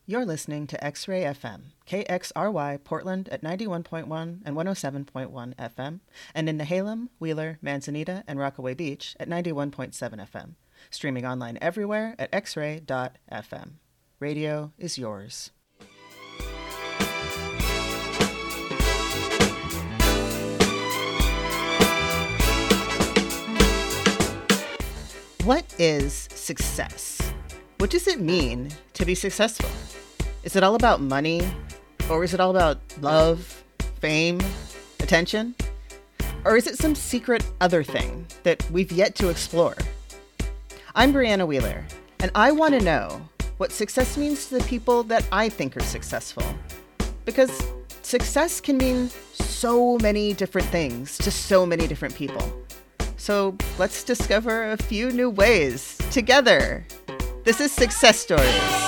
You're listening to X-Ray FM, KXRY Portland at 91.1 and 107.1 FM, and in Nehalem, Wheeler, Manzanita, and Rockaway Beach at 91.7 FM. Streaming online everywhere at xray.fm. Radio is yours. What is success? What does it mean to be successful? Is it all about money? Or is it all about love, fame, attention? Or is it some secret other thing that we've yet to explore? I'm Brianna Wheeler, and I want to know what success means to the people that I think are successful. Because success can mean so many different things to so many different people. So let's discover a few new ways together. This is Success Stories.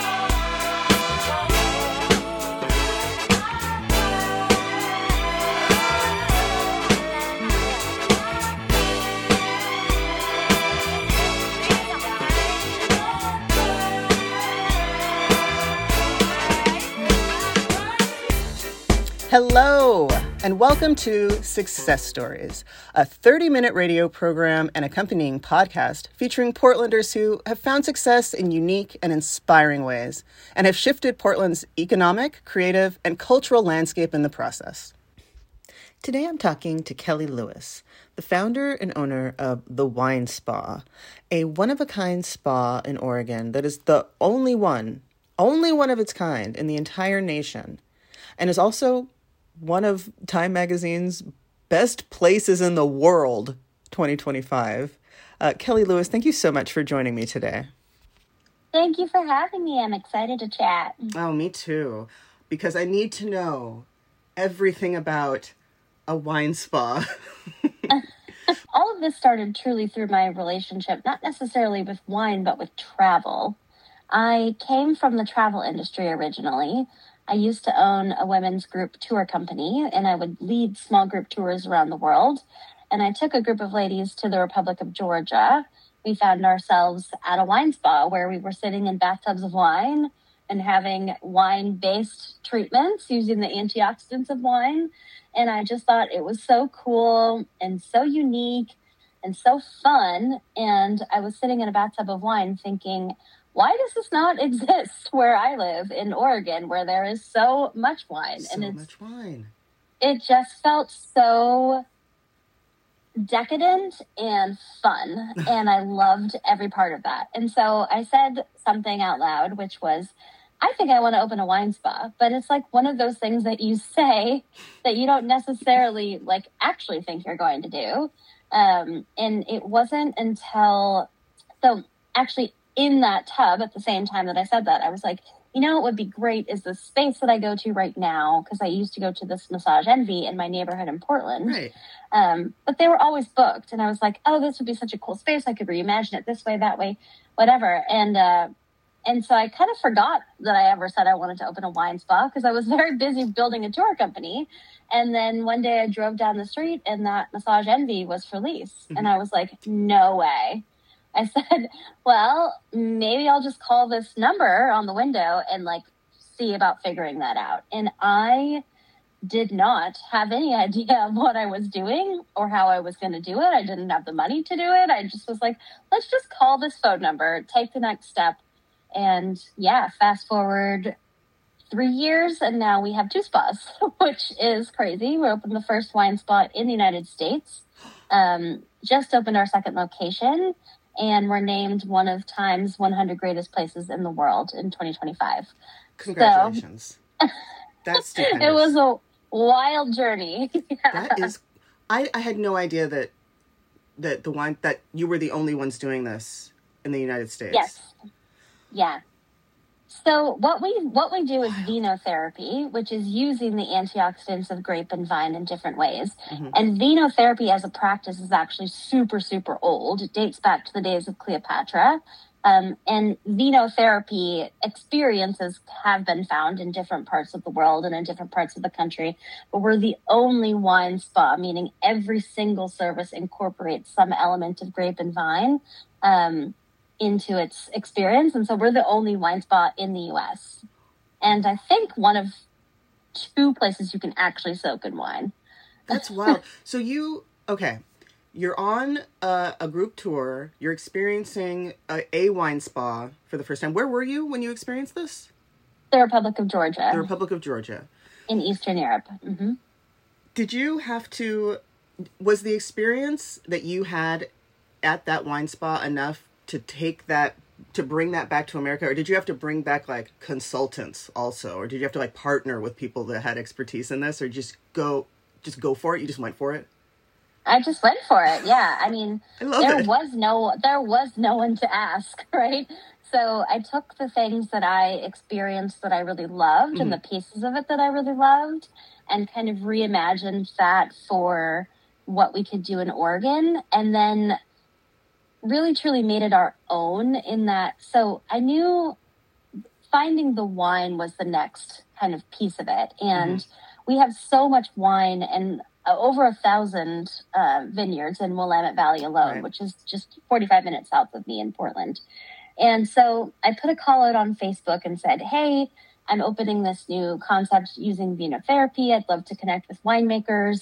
Hello, and welcome to Success Stories, a 30-minute radio program and accompanying podcast featuring Portlanders who have found success in unique and inspiring ways and have shifted Portland's economic, creative, and cultural landscape in the process. Today I'm talking to Kelly Lewis, the founder and owner of The Wine Spa, a one-of-a-kind spa in Oregon that is the only one of its kind in the entire nation, and is also one of Time Magazine's best places in the world, 2025. Kelly Lewis, thank you so much for joining me today. Thank you for having me. I'm excited to chat. Oh, me too. Because I need to know everything about a wine spa. All of this started truly through my relationship, not necessarily with wine, but with travel. I came from the travel industry originally. I used to own a women's group tour company, and I would lead small group tours around the world. And I took a group of ladies to the Republic of Georgia. We found ourselves at a wine spa where we were sitting in bathtubs of wine and having wine-based treatments using the antioxidants of wine. And I just thought it was so cool and so unique and so fun. And I was sitting in a bathtub of wine thinking, why does this not exist where I live in Oregon, where there is so much wine? Much wine. It just felt so decadent and fun, and I loved every part of that. And so I said something out loud, which was, I think I want to open a wine spa. But it's like one of those things that you say that you don't necessarily actually think you're going to do. And it wasn't until, in that tub at the same time that I said that, I was like, what would be great is the space that I go to right now, because I used to go to this Massage Envy in my neighborhood in Portland. Right. But they were always booked. And I was like, oh, this would be such a cool space. I could reimagine it this way, that way, whatever. And so I kind of forgot that I ever said I wanted to open a wine spa because I was very busy building a tour company. And then one day I drove down the street and that Massage Envy was for lease. Mm-hmm. And I was like, no way. I said, well, maybe I'll just call this number on the window and see about figuring that out. And I did not have any idea of what I was doing or how I was going to do it. I didn't have the money to do it. I just was like, let's just call this phone number, take the next step. And fast forward 3 years and now we have 2 spas, which is crazy. We opened the first wine spa in the United States, just opened our second location. And we're named one of Time's 100 greatest places in the world in 2025. Congratulations. So, that's stupendous. It was a wild journey. That is, I had no idea that the wine, that you were the only ones doing this in the United States. Yes. Yeah. So what we do is venotherapy, which is using the antioxidants of grape and vine in different ways. Mm-hmm. And venotherapy as a practice is actually super, super old. It dates back to the days of Cleopatra. And venotherapy experiences have been found in different parts of the world and in different parts of the country. But we're the only wine spa, meaning every single service incorporates some element of grape and vine. into its experience. And so we're the only wine spa in the US. And I think one of 2 places you can actually soak in wine. That's wild. So you're on a group tour. You're experiencing a wine spa for the first time. Where were you when you experienced this? The Republic of Georgia. The Republic of Georgia. In Eastern Europe. Mm-hmm. Did you have to, was the experience that you had at that wine spa enough to take that, to bring that back to America? Or did you have to bring back like consultants also? Or did you have to like partner with people that had expertise in this, or just go for it? You just went for it? I just went for it. Yeah. I mean, there was no one to ask, right? So I took the things that I experienced that I really loved, mm-hmm. and the pieces of it that I really loved, and kind of reimagined that for what we could do in Oregon, and then really truly made it our own in that. So I knew finding the wine was the next kind of piece of it. And mm-hmm. we have so much wine and over 1,000 vineyards in Willamette Valley alone, right. which is just 45 minutes south of me in Portland. And so I put a call out on Facebook and said, hey, I'm opening this new concept using vinotherapy. I'd love to connect with winemakers.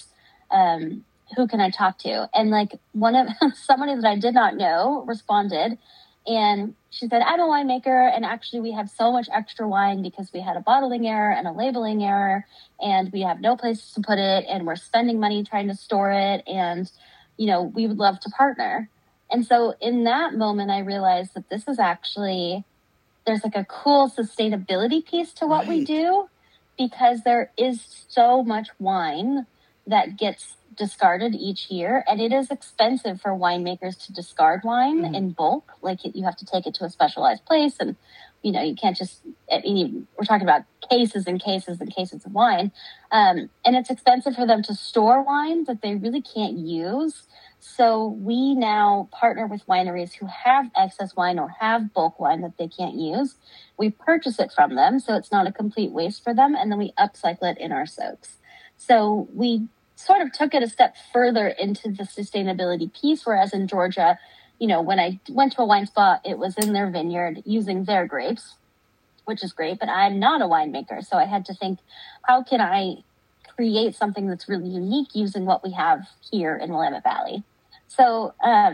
Who can I talk to? And like somebody that I did not know responded, and she said, I'm a winemaker, and actually we have so much extra wine because we had a bottling error and a labeling error, and we have no place to put it, and we're spending money trying to store it, and we would love to partner. And so in that moment, I realized that this is actually, there's like a cool sustainability piece to what we do, because there is so much wine that gets discarded each year, and it is expensive for winemakers to discard wine in bulk. Like you have to take it to a specialized place, and you can't just, we're talking about cases and cases and cases of wine, and it's expensive for them to store wine that they really can't use. So we now partner with wineries who have excess wine or have bulk wine that they can't use. We purchase it from them, so it's not a complete waste for them, and then we upcycle it in our soaks. So we sort of took it a step further into the sustainability piece, whereas in Georgia, when I went to a wine spa, it was in their vineyard using their grapes, which is great, but I'm not a winemaker. So I had to think, how can I create something that's really unique using what we have here in Willamette Valley? So,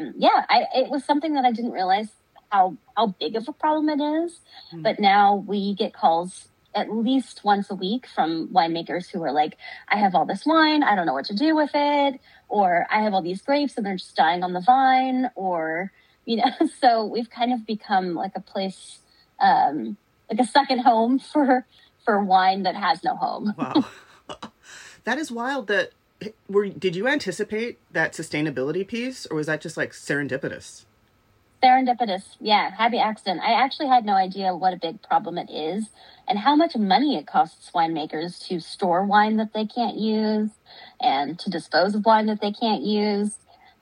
it was something that I didn't realize how big of a problem it is. Mm-hmm. But now we get calls at least once a week from winemakers who are like, I have all this wine, I don't know what to do with it, or I have all these grapes and they're just dying on the vine, or, so we've kind of become like a place, like a second home for wine that has no home. Wow. That is wild. Did you anticipate that sustainability piece, or was that just like serendipitous? Serendipitous. Yeah. Happy accident. I actually had no idea what a big problem it is and how much money it costs winemakers to store wine that they can't use and to dispose of wine that they can't use.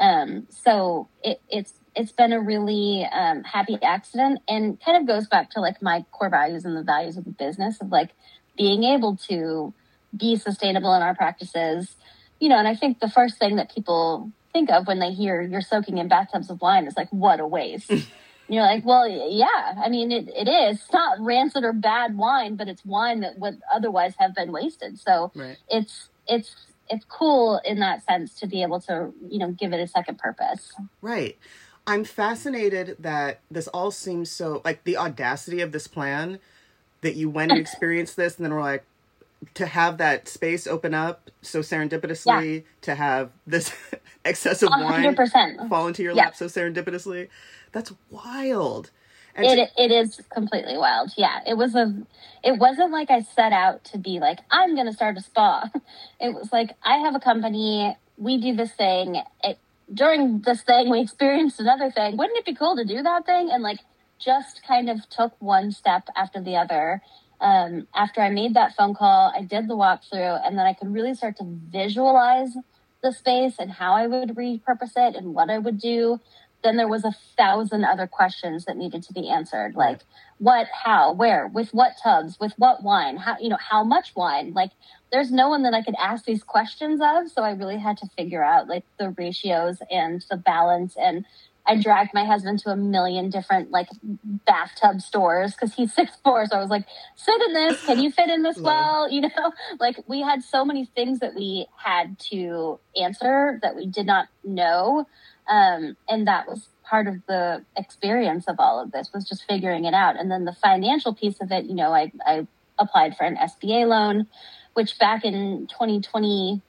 So it's been a really happy accident, and kind of goes back to like my core values and the values of the business of like being able to be sustainable in our practices. And I think the first thing that people think of when they hear you're soaking in bathtubs of wine is like, what a waste. And you're like, well, yeah, I mean, it is. It's not rancid or bad wine, but it's wine that would otherwise have been wasted. So right. It's cool in that sense to be able to, give it a second purpose. Right. I'm fascinated that this all seems so, like the audacity of this plan, that you went and experienced this, and then we're like, to have that space open up so serendipitously, to have this excessive 100%. Wine fall into your lap so serendipitously, that's wild. And it is completely wild. Yeah, it wasn't like I set out to be like, I'm going to start a spa. It was like, I have a company, we do this thing. During this thing, we experienced another thing. Wouldn't it be cool to do that thing? And like, just kind of took one step after the other. After I made that phone call, I did the walkthrough, and then I could really start to visualize the space and how I would repurpose it and what I would do. Then there was 1,000 other questions that needed to be answered. Like what, how, where, with what tubs, with what wine, how much wine. Like there's no one that I could ask these questions of. So I really had to figure out like the ratios and the balance and I dragged my husband to a million different like bathtub stores because he's 6'4". So I was like, sit in this. Can you fit in this well? You know, like we had so many things that we had to answer that we did not know. And that was part of the experience of all of this, was just figuring it out. And then the financial piece of it, you know, I applied for an SBA loan, which back in 2020,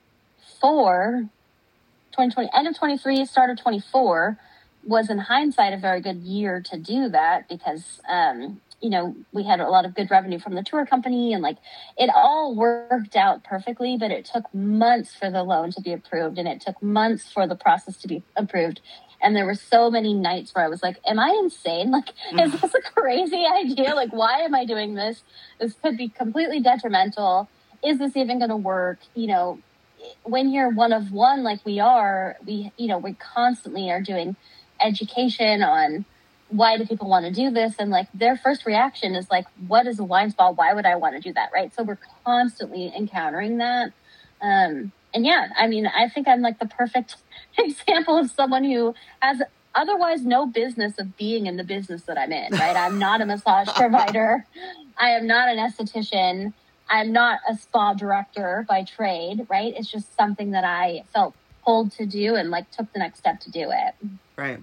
end of 23, start of 24, was in hindsight a very good year to do that because, you know, we had a lot of good revenue from the tour company and like it all worked out perfectly, but it took months for the loan to be approved and it took months for the process to be approved. And there were so many nights where I was like, am I insane? Like, is this a crazy idea? Like, why am I doing this? This could be completely detrimental. Is this even going to work? You know, when you're one of one, like we are, we constantly are doing education on why do people want to do this? And like their first reaction is like, what is a wine spa? Why would I want to do that? Right. So we're constantly encountering that. And yeah, I mean, I think I'm like the perfect example of someone who has otherwise no business of being in the business that I'm in, right? I'm not a massage provider. I am not an esthetician. I'm not a spa director by trade, right? It's just something that I felt pulled to do and like took the next step to do it. Right.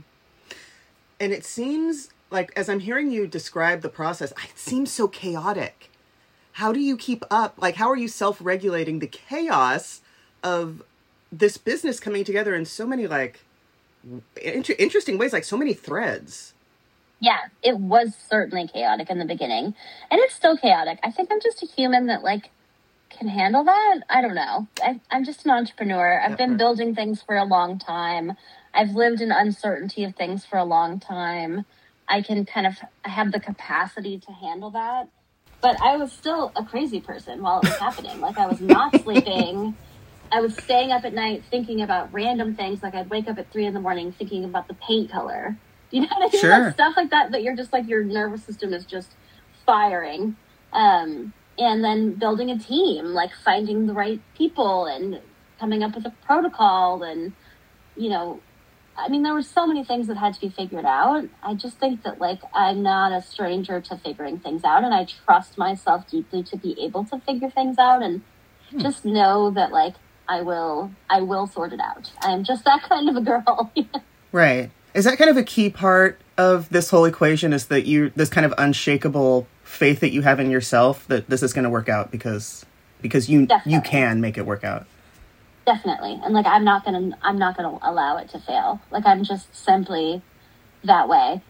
And it seems like, as I'm hearing you describe the process, it seems so chaotic. How do you keep up? Like, how are you self-regulating the chaos of this business coming together in so many like interesting ways, like so many threads? Yeah, it was certainly chaotic in the beginning. And it's still chaotic. I think I'm just a human that like can handle that. I don't know. I'm just an entrepreneur. I've been building things for a long time. I've lived in uncertainty of things for a long time. I can I have the capacity to handle that. But I was still a crazy person while it was happening. Like I was not sleeping. I was staying up at night thinking about random things. Like I'd wake up at 3 a.m. thinking about the paint color. You know what I mean? Sure. Like stuff like that you're just like, your nervous system is just firing. And then building a team, like finding the right people and coming up with a protocol. And, you know, I mean, there were so many things that had to be figured out. I just think that like, I'm not a stranger to figuring things out. And I trust myself deeply to be able to figure things out and just know that like, I will sort it out. I'm just that kind of a girl. Right. Is that kind of a key part of this whole equation, is that this kind of unshakable faith that you have in yourself that this is going to work out because you can make it work out? Definitely. And like, I'm not going to allow it to fail. Like, I'm just simply that way.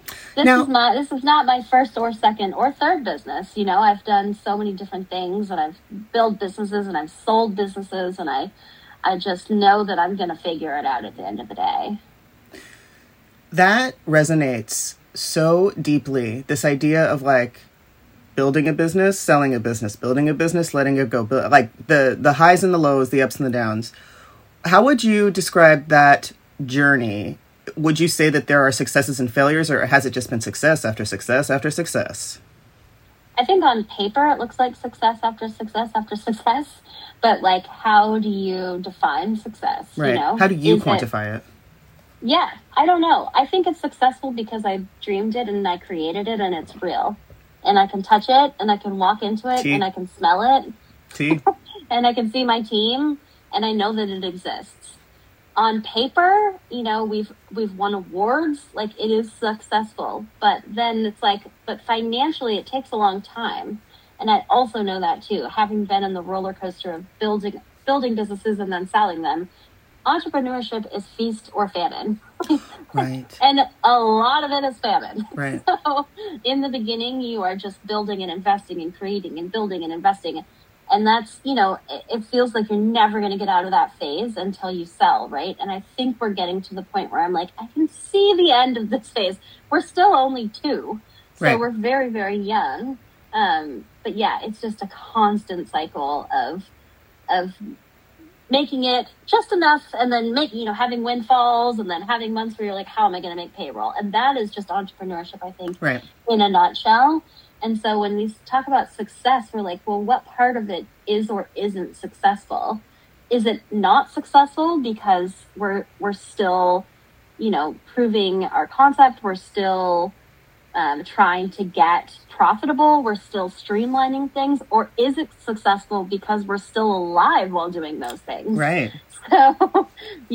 This is not my first or second or third business. You know, I've done so many different things and I've built businesses and I've sold businesses, and I just know that I'm going to figure it out at the end of the day. That resonates so deeply. This idea of like building a business, selling a business, building a business, letting it go, like the highs and the lows, the ups and the downs. How would you describe that journey? Would you say that there are successes and failures, or has it just been success after success after success? I think on paper it looks like success after success after success, but like, how do you define success? Right. You know? How do you quantify it? Yeah, I don't know. I think it's successful because I dreamed it and I created it and it's real. And I can touch it and I can walk into it and I can smell it. And I can see my team and I know that it exists. On paper, you know, we've won awards, like it is successful. But then it's like, but financially it takes a long time. And I also know that too, having been in the roller coaster of building businesses and then selling them. Entrepreneurship is feast or famine. Right. And a lot of it is famine. Right. So in the beginning, you are just building and investing and creating and building and investing. And that's, you know, it feels like you're never going to get out of that phase until you sell, right? And I think we're getting to the point where I'm like, I can see the end of this phase. We're still only 2. So right. We're very, very young. But yeah, it's just a constant cycle of making it just enough and then having windfalls and then having months where you're like, how am I going to make payroll? And that is just entrepreneurship, I think, right. in a nutshell. And so when we talk about success, we're like, well, what part of it is or isn't successful? Is it not successful because we're still proving our concept. We're still trying to get profitable. We're still streamlining things. Or is it successful because we're still alive while doing those things? Right. So,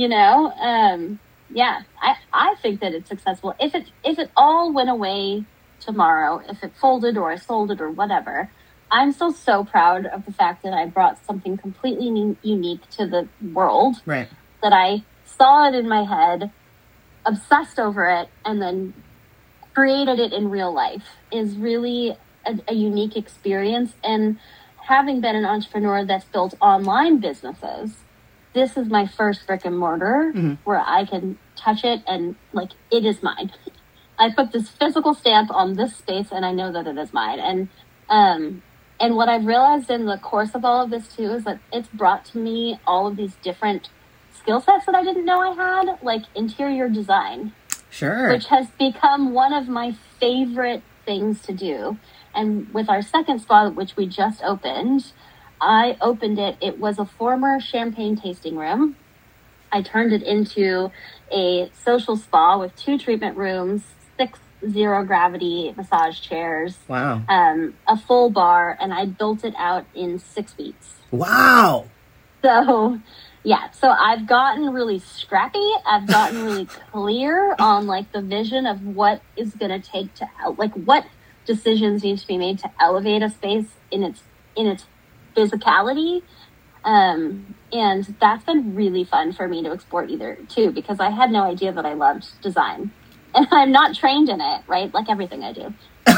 I think that it's successful. If it all went away tomorrow, if it folded or I sold it or whatever, I'm still so proud of the fact that I brought something completely unique to the world. Right. That I saw it in my head, obsessed over it, and then created it in real life is really a unique experience. And having been an entrepreneur that's built online businesses, this is my first brick and mortar where I can touch it and it is mine. I put this physical stamp on this space and I know that it is mine. And what I've realized in the course of all of this too is that it's brought to me all of these different skill sets that I didn't know I had, like interior design. Sure. Which has become one of my favorite things to do. And with our second spa, which we just opened, I opened it. It was a former champagne tasting room. I turned it into a social spa with 2 treatment rooms, 6 zero-gravity massage chairs. Wow. A full bar, and I built it out in 6 weeks. Wow. So... yeah, so I've gotten really scrappy. I've gotten really clear on the vision of what is going to take to what decisions need to be made to elevate a space in its physicality. And that's been really fun for me to explore too, because I had no idea that I loved design, and I'm not trained in it, right? Like everything I do.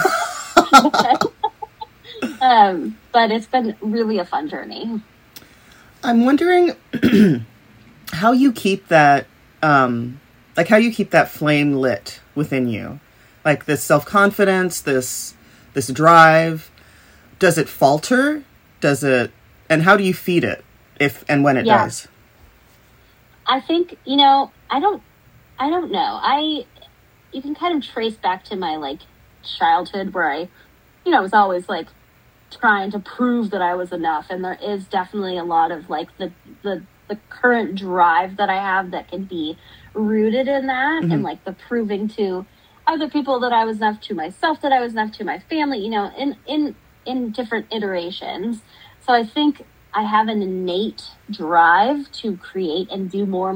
But it's been really a fun journey. I'm wondering how you keep that, how you keep that flame lit within you, like this self-confidence, this drive. Does it falter? And how do you feed it if and when it does? I think, I don't know. You can kind of trace back to my childhood where I, was always trying to prove that I was enough. And there is definitely a lot of the current drive that I have that can be rooted in that. And the proving to other people that I was enough, to myself that I was enough, to my family, in different iterations. So I think I have an innate drive to create and do more.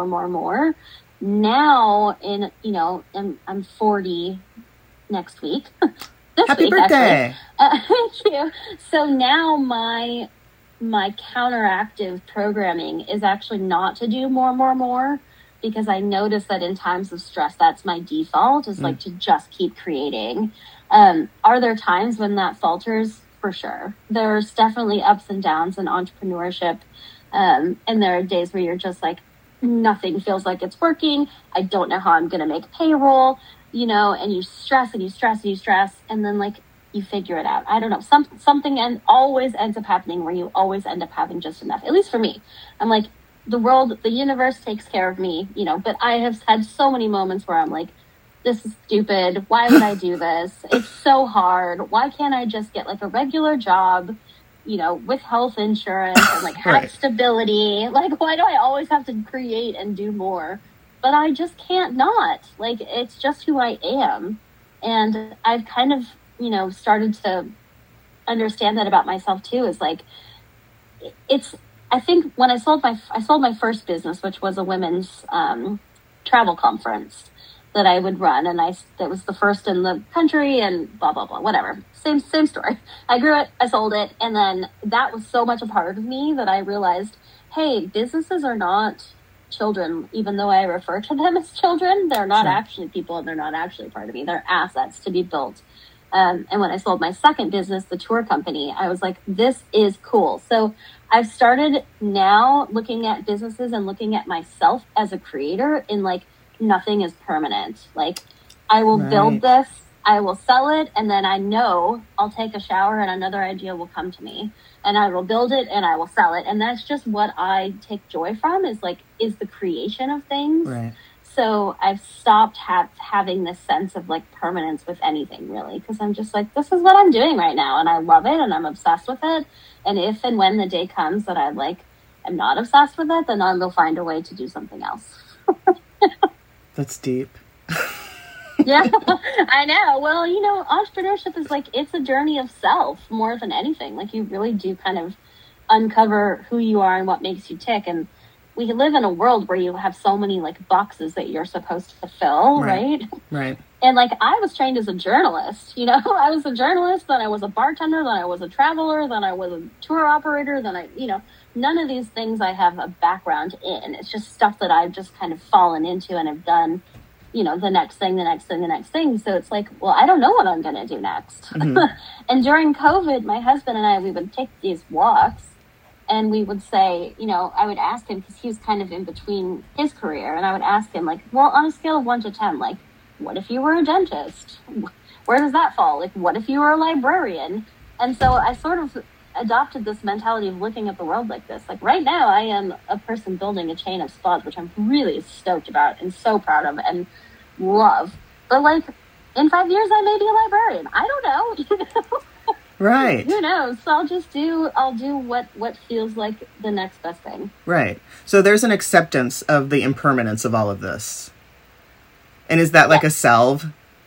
Now I'm 40 next week. Happy birthday. Thank you. So now my counteractive programming is actually not to do more, because I notice that in times of stress, that's my default is to just keep creating. Are there times when that falters? For sure. There's definitely ups and downs in entrepreneurship. And there are days where you're just nothing feels like it's working. I don't know how I'm going to make payroll. And you stress and you stress and you stress, and then you figure it out. I don't know, something always ends up happening where you always end up having just enough. At least for me, I'm the universe takes care of me, but I have had so many moments where I'm this is stupid. Why would I do this? It's so hard. Why can't I just get a regular job, with health insurance and have stability? Why do I always have to create and do more? But I just can't not. It's just who I am. And I've kind of, started to understand that about myself too, is I think when I sold my first business, which was a women's travel conference that I would run, and that was the first in the country, and blah, blah, blah, whatever. Same story. I grew it, I sold it, and then that was so much a part of me that I realized, hey, businesses are not children, even though I refer to them as children. They're not actually people, and they're not actually part of me. They're assets to be built. And when I sold my second business, the tour company, I was this is cool. So I've started now looking at businesses and looking at myself as a creator in nothing is permanent. I will build this, I will sell it, and then I know I'll take a shower and another idea will come to me, and I will build it and I will sell it. And that's just what I take joy from, is the creation of things. Right. So I've stopped having this sense of permanence with anything, really, because I'm just this is what I'm doing right now, and I love it, and I'm obsessed with it. And if and when the day comes that I'm not obsessed with it, then I will find a way to do something else. That's deep. Yeah, I know. Well, entrepreneurship is like, it's a journey of self more than anything. Like, you really do kind of uncover who you are and what makes you tick. And we live in a world where you have so many like boxes that you're supposed to fill, right? Right. And like, I was trained as a journalist, I was a journalist, then I was a bartender, then I was a traveler, then I was a tour operator, then none of these things I have a background in. It's just stuff that I've just kind of fallen into and have done, the next thing. So it's like, well, I don't know what I'm going to do next. Mm-hmm. And during COVID, my husband and I, we would take these walks and we would say, I would ask him, because he was kind of in between his career. And I would ask him, like, well, on a scale of 1 to 10, like, what if you were a dentist? Where does that fall? Like, what if you were a librarian? And so I sort of adopted this mentality of looking at the world like this. Like, right now, I am a person building a chain of spas, which I'm really stoked about and so proud of and love. But, like, in 5 years, I may be a librarian. I don't know. Right. Who knows? So I'll do what feels like the next best thing. Right. So there's an acceptance of the impermanence of all of this. And is that like a salve?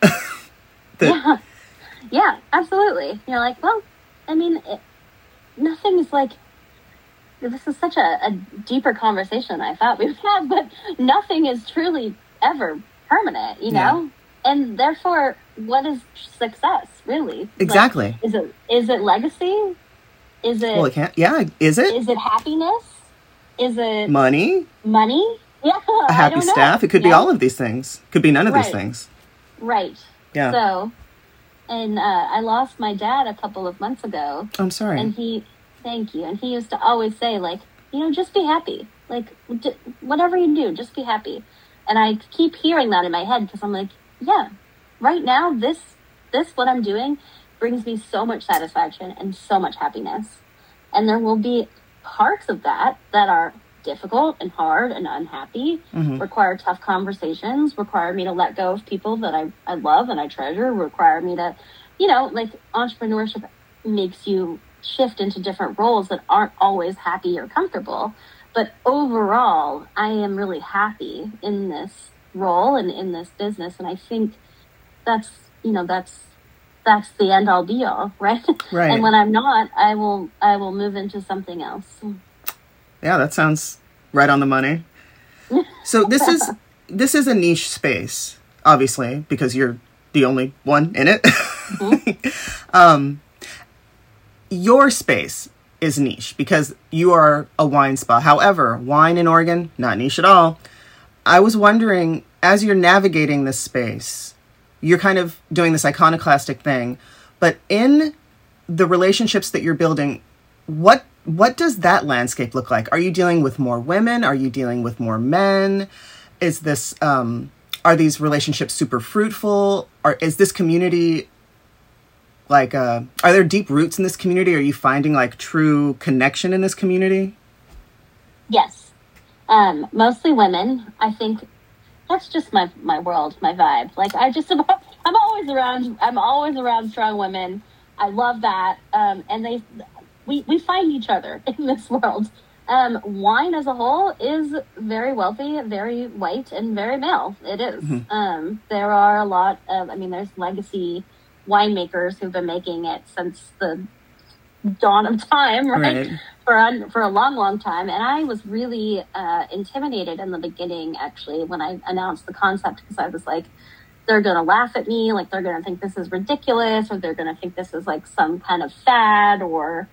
Yeah, absolutely. You're like, well, I mean, nothing is like, this is such a deeper conversation than I thought we'd have, but nothing is truly ever permanent, know? And therefore, what is success, really? Exactly. Like, is it legacy? Is it... Well, it can't... Yeah, is it? Is it happiness? Is it... Money? Yeah, a happy staff? It could be all of these things. Could be none of these things. Right. Yeah. So, and I lost my dad a couple of months ago. I'm sorry. And thank you. And he used to always say, like, just be happy. Like, whatever you do, just be happy. And I keep hearing that in my head because I'm like, yeah, right now, this what I'm doing brings me so much satisfaction and so much happiness. And there will be parts of that are difficult and hard and unhappy, require tough conversations, require me to let go of people that I love and I treasure, require me to, like, entrepreneurship makes you shift into different roles that aren't always happy or comfortable. But overall, I am really happy in this role and in this business. And I think that's the end all be all, right? Right. And when I'm not, I will move into something else. Yeah, that sounds right on the money. So this is a niche space, obviously, because you're the only one in it. Mm-hmm. Your space is niche because you are a wine spa. However, wine in Oregon, not niche at all. I was wondering, as you're navigating this space, you're kind of doing this iconoclastic thing, but in the relationships that you're building, what does that landscape look like? Are you dealing with more women? Are you dealing with more men? Is this, are these relationships super fruitful? Is this community like, are there deep roots in this community? Are you finding like true connection in this community? Yes. Mostly women. I think that's just my world, my vibe. Like, I'm always around strong women. I love that. And we find each other in this world. Wine as a whole is very wealthy, very white, and very male. It is. Mm-hmm. There are a lot of, there's legacy winemakers who've been making it since the dawn of time, right? For a long, long time. And I was really intimidated in the beginning, actually, when I announced the concept, because I was like, they're going to laugh at me, like they're going to think this is ridiculous, or they're going to think this is like some kind of fad, or,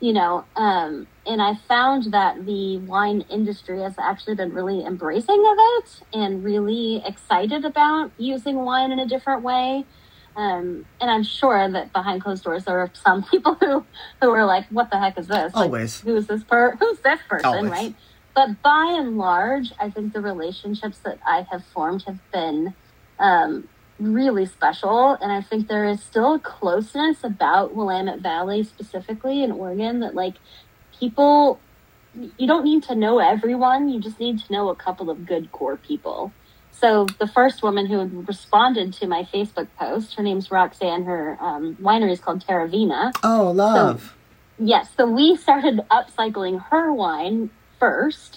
and I found that the wine industry has actually been really embracing of it and really excited about using wine in a different way. And I'm sure that behind closed doors, there are some people who are like, what the heck is this? Always. Like, who's this person, Always. Right? But by and large, I think the relationships that I have formed have been really special. And I think there is still a closeness about Willamette Valley, specifically in Oregon, that like people, you don't need to know everyone. You just need to know a couple of good core people. So the first woman who responded to my Facebook post, her name's Roxanne. Her winery is called Terravina. Oh, love. So, yes. So we started upcycling her wine first.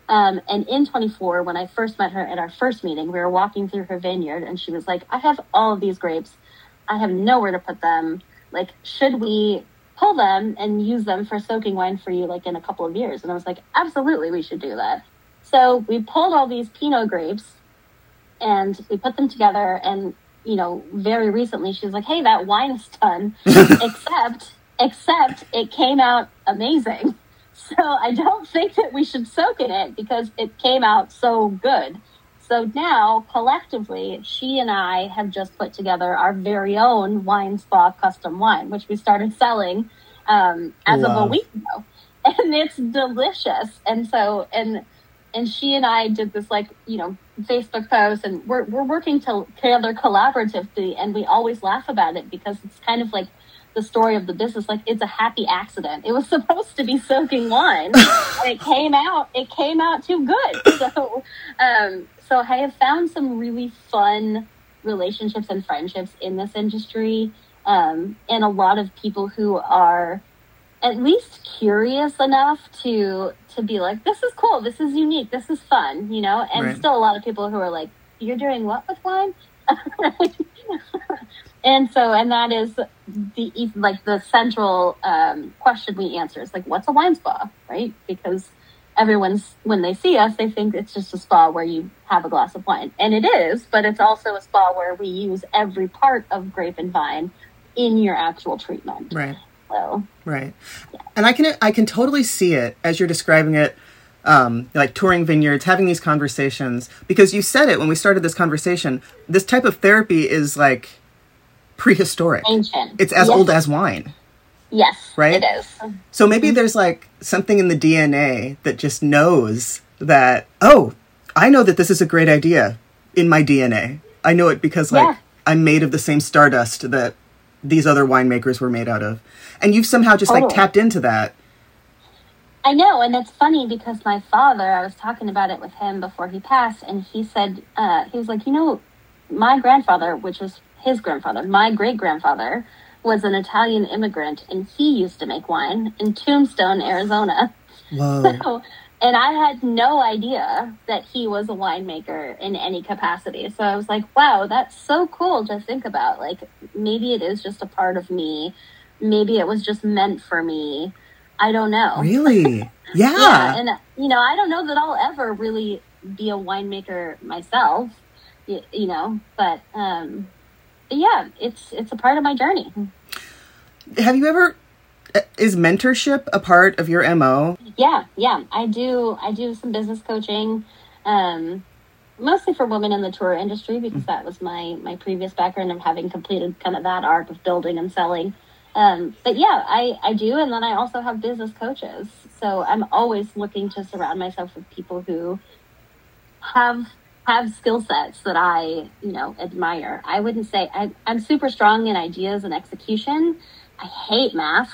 And in 24, when I first met her at our first meeting, we were walking through her vineyard and she was like, I have all of these grapes. I have nowhere to put them. Like, should we pull them and use them for soaking wine for you, like, in a couple of years? And I was like, absolutely, we should do that. So we pulled all these Pinot grapes and we put them together. And, you know, very recently she was like, hey, that wine is done. except it came out amazing. So I don't think that we should soak in it because it came out so good. So now, collectively, she and I have just put together our very own Wine Spa custom wine, which we started selling as of a week ago. And it's delicious. And so, and she and I did this, like, you know, Facebook post, and we're working together collaboratively, and we always laugh about it because it's kind of like the story of the business. Like, it's a happy accident. It was supposed to be soaking wine and it came out too good. So I have found some really fun relationships and friendships in this industry, and a lot of people who are at least curious enough to be like, this is cool, this is unique, this is fun, you know. And still a lot of people who are like, you're doing what with wine? And that is the central question we answer is like, what's a wine spa, right? Because when they see us, they think it's just a spa where you have a glass of wine. And it is, but it's also a spa where we use every part of grape and vine in your actual treatment. Right. So, right. Yeah. And I can totally see it as you're describing it, like touring vineyards, having these conversations, because you said it when we started this conversation, this type of therapy is like prehistoric. Ancient. It's as old as wine. Yes, right? It is. So maybe there's like something in the DNA that just knows that, oh, I know that this is a great idea in my DNA. I know it because I'm made of the same stardust that these other winemakers were made out of. And you've somehow just like tapped into that. I know. And it's funny because my father, I was talking about it with him before he passed, and he said, he was like, you know, my grandfather, which was his grandfather, my great-grandfather, was an Italian immigrant, and he used to make wine in Tombstone, Arizona. Whoa. So, and I had no idea that he was a winemaker in any capacity. So I was like, wow, that's so cool to think about. Like, maybe it is just a part of me. Maybe it was just meant for me. I don't know. Really? Yeah. Yeah. And, you know, I don't know that I'll ever really be a winemaker myself, you know, but yeah, it's a part of my journey. Have you ever, is mentorship a part of your MO? Yeah. I do some business coaching, mostly for women in the tour industry, because that was my previous background of having completed kind of that arc of building and selling. But yeah, I do. And then I also have business coaches. So I'm always looking to surround myself with people who have skill sets that I, you know, admire. I wouldn't say I'm super strong in ideas and execution. I hate math.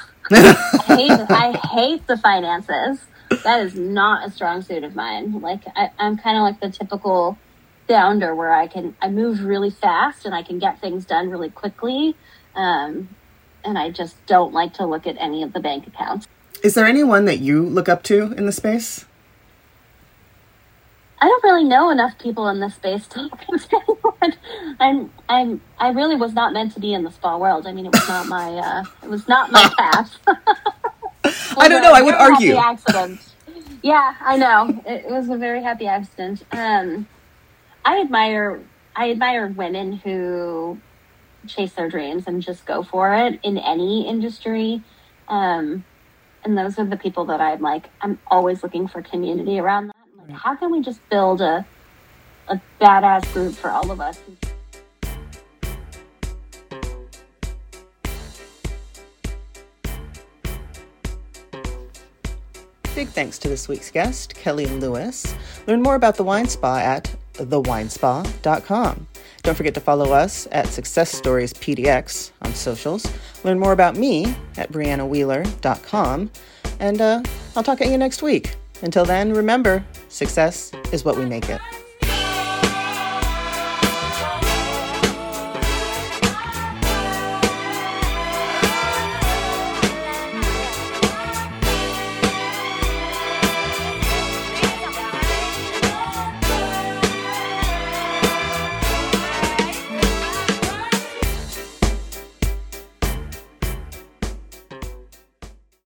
I hate the finances. That is not a strong suit of mine. Like I'm kind of like the typical founder where I move really fast and I can get things done really quickly. And I just don't like to look at any of the bank accounts. Is there anyone that you look up to in the space? I don't really know enough people in this space to look up to anyone. I really was not meant to be in the spa world. I mean, it was not my path. I don't know. I would argue. Accident. Yeah, I know. It was a very happy accident. I admire women who chase their dreams and just go for it in any industry. And those are the people that I'm always looking for community around that. I'm like, how can we just build a badass group for all of us? Big thanks to this week's guest, Kelly Lewis. Learn more about The Wine Spa at thewinespa.com. Don't forget to follow us at Success Stories PDX on socials. Learn more about me at BriannaWheeler.com. And I'll talk at you next week. Until then, remember, success is what we make it.